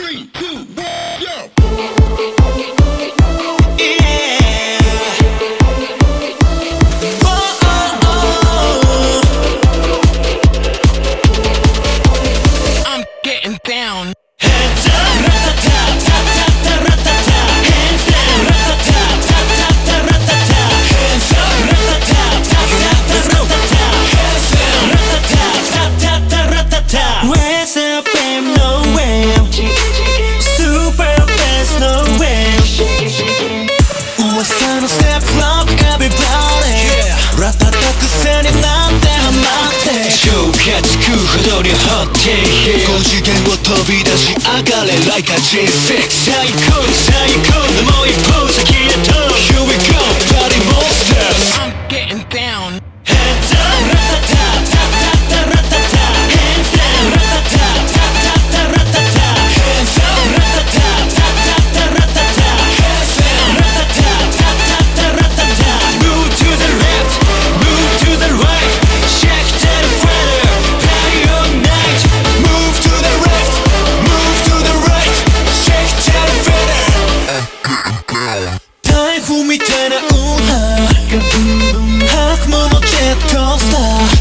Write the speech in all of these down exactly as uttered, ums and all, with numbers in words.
Three, two, one, go! Down. Hands up, rat-ta-ta, tat-ta-ta-ta-rat-ta-ta. Hands down, rat-ta-ta-ta-ta-ta-rat-ta-ta. Hands up, rat-ta-ta-ta-ta-ta-rat-ta-ta. Hands down, rat-ta-ta-ta-ta-ta-rat-ta-ta. Where's the fame? Nowhere. Super fast, nowhere.噂のステップロック everybody. rat-ta-ta 癖になってハマって超家畜ほどに掘ってご次元を飛び出し上がれ like a ジェイシックス 最高最高のもう一歩先へと Here we go party monsters I'm getting down. Hands up rat-ta-ta-ta-ta-ta-rat-ta-ta. Hands down rat-ta-ta-ta-ta-ta-rat-ta-ta. Hands up rat-ta-ta-ta-ta-ta-rat-ta-ta. Hands down rat-ta-ta-ta-ta-ta-rat-ta-ta. Move to the left, move to the right. Shake that feather, party all night. Move to the left, move to the right. Shake that feather.台風みたいな運波がブンブン白雲のジェットスター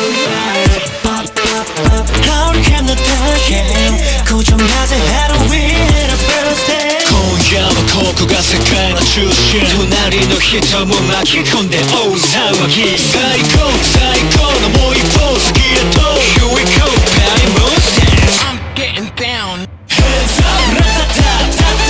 Hurricane の大変こじゃなぜハロウィーン and a birthday 今夜はここが世界の中心隣の人も巻き込んで大騒ぎ最高最高のもう一歩先へと Here we go party monsters I'm getting down. Hands up rat-ta-ta-ta-ta